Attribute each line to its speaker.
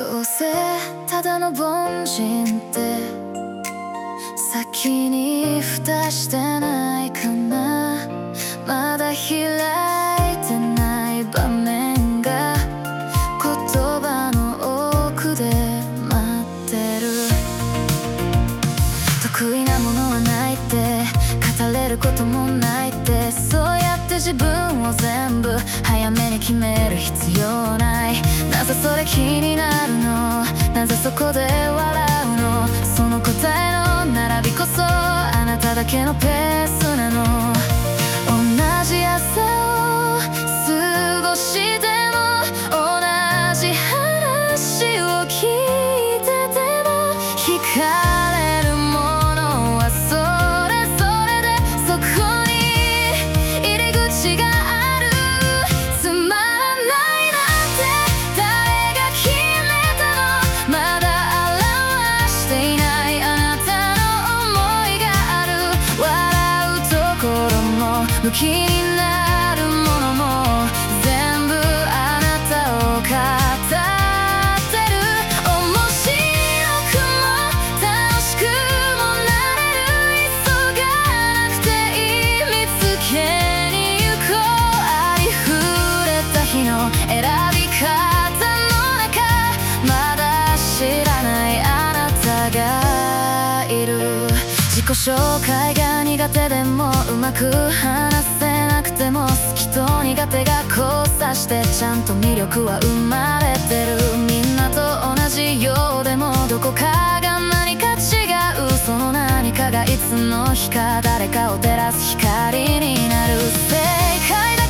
Speaker 1: どうせただの凡人って先に蓋してないかな。まだ開いてない場面が言葉の奥で待ってる。得意なものはないって語れることもないって、そうやって自分を全部早めに決める必要ない。なぜそれ気になるの、なぜそこで笑うの、その答えの並びこそあなただけのペースなの。同じ朝を過ごしても同じ話を聞いてても惹かれるものはそれぞれで、そこに入り口がある。つまらないなんて誰が決めたの、まだ表していないあなたの想いがある。笑うところも武器になるものも全部あなたを語ってる。面白くも楽しくもなれる。急がなくていい、見つけに行こう。ありふれた日の選び方の中、まだ知らないあなたがいる。自己紹介が苦手でもうまく話せなくても、好きと苦手が交差してちゃんと魅力は生まれてる。みんなと同じようでもどこかが何か違う。その何かがいつの日か誰かを照らす光になる。正解だ